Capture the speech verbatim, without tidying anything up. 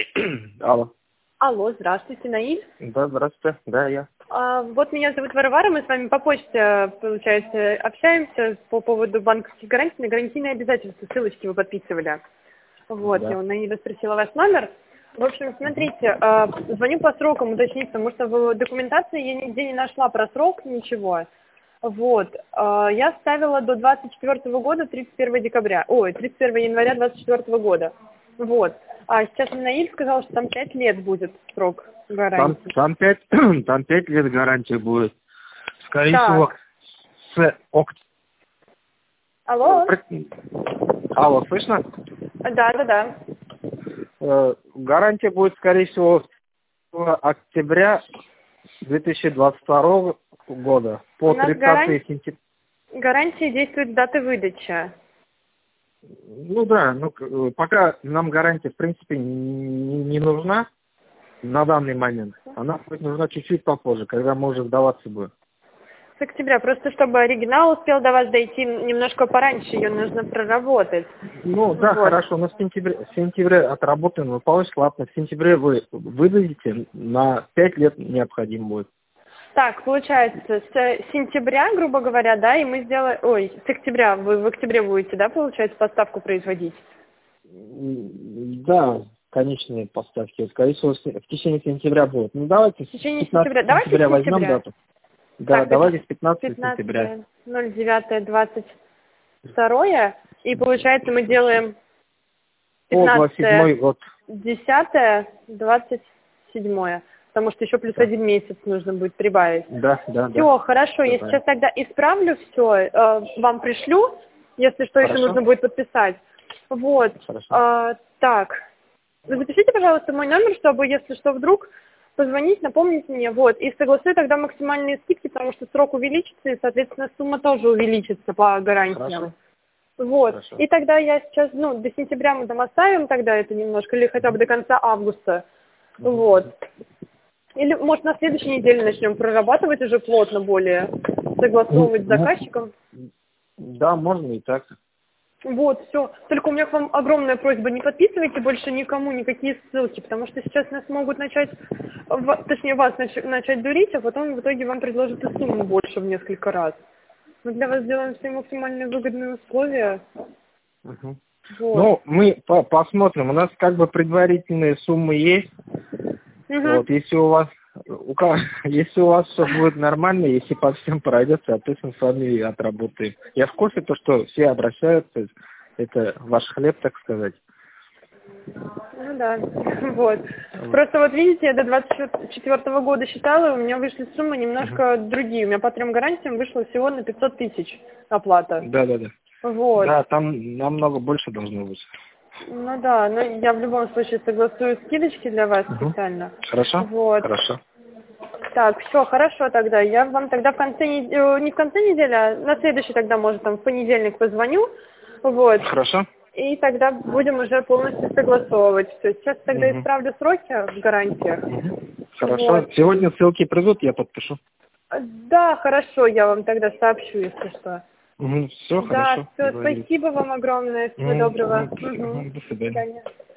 Алло. Алло, здравствуйте, Наиль. Да, здравствуйте. Да, я. А, вот меня зовут Варвара, мы с вами по почте, получается, общаемся по поводу банковских гарантий на гарантийные обязательства. Ссылочки вы подписывали. Вот, Да. я у Наиля спросила ваш номер. В общем, смотрите, а, звоню по срокам уточнить, потому что в документации я нигде не нашла про срок ничего. Вот, а, я ставила до двадцать четвёртого года, тридцать первого декабря, ой, тридцать первого января двадцать четвёртого года. Вот. А сейчас Наиль сказал, что там пять лет будет срок Там, гарантии. там, пять, там пять лет гарантии будет. Скорее Так. всего, с ок... Алло? Алло, слышно? Да, да, да. Э, гарантия будет, скорее всего, с октября две тысячи двадцать второго года по У нас тридцатое гаран- сентября. гарантия действует с даты выдачи. Ну да, ну к- э, пока нам гарантия, в принципе, не, не нужна на данный момент. Она будет нужна чуть-чуть попозже, когда мы уже сдаваться будем. С октября, просто чтобы оригинал успел до вас дойти немножко пораньше, ее нужно проработать. Ну да, Вот. хорошо, но в сентябре, в сентябре отработаем, вы получите, ладно, в сентябре вы выдадите, на пять лет необходим будет. Так, получается, с сентября, грубо говоря, да, и мы сделаем... Ой, с октября, вы в октябре будете, да, получается, поставку производить? М, Да, конечные поставки, скорее всего, в в течение сентября будет. Ну давайте В с течение пятнадцатого сентября. Давайте сентября с возьмем сентября. дату. Да, Так, давайте с пятнадцатого сентября. пятнадцатое ноль девятое двадцать второе, и получается мы делаем По двадцать пятнадцатое седьмой год. десятое двадцать седьмое, потому что еще плюс Да, один месяц нужно будет прибавить. да, да. Все, Да. хорошо, я Да. сейчас тогда исправлю все, э, вам пришлю, если что, еще Хорошо, нужно будет подписать. Вот, хорошо. э, так, вы запишите, пожалуйста, мой номер, чтобы, если что, вдруг позвонить, напомнить мне, вот, и согласую тогда максимальные скидки, потому что срок увеличится, и, соответственно, сумма тоже увеличится по гарантиям. Хорошо. Вот. Хорошо. И тогда я сейчас, ну, до сентября мы там оставим тогда это немножко, или хотя бы до конца августа. Мгм. Вот. Или, может, на следующей неделе начнем прорабатывать уже плотно более, согласовывать с Ну, заказчиком. да, можно и так. Вот, все. Только у меня к вам огромная просьба, не подписывайте больше никому никакие ссылки, потому что сейчас нас могут начать, в- точнее, вас нач- начать дурить, а потом в итоге вам предложат и сумму больше в несколько раз. Мы для вас сделаем все максимально выгодные условия. Мгм. Вот. Ну, мы по- посмотрим. У нас как бы предварительные суммы есть. Мгм. Вот, если у вас у ка- если у вас все будет нормально, если по всем пройдет, соответственно, с вами и отработаем. Я в курсе то, что все обращаются, это ваш хлеб, так сказать. Ну да, вот. Просто вот видите, я до двадцать четвёртого года считала, и у меня вышли суммы немножко другие. У меня по трем гарантиям вышло всего на пятьсот тысяч оплата. Да, да, да. Вот. Да, там намного больше должно быть. Ну да, но я в любом случае согласую скидочки для вас Мгм. специально. Хорошо? Вот. Хорошо. Так, все, хорошо тогда. Я вам тогда в конце недели, не в конце недели, а на следующий тогда, может, там в понедельник позвоню. Вот. Хорошо? И тогда будем уже полностью согласовывать все. Сейчас тогда Мгм. исправлю сроки в гарантиях. Мгм. Хорошо. Вот. Сегодня ссылки придут, я подпишу. Да, хорошо, я вам тогда сообщу, если что. Все Да, хорошо. все, Договорились. спасибо вам огромное, всего Мгм. доброго. Мгм. Мгм. До До свидания. свидания.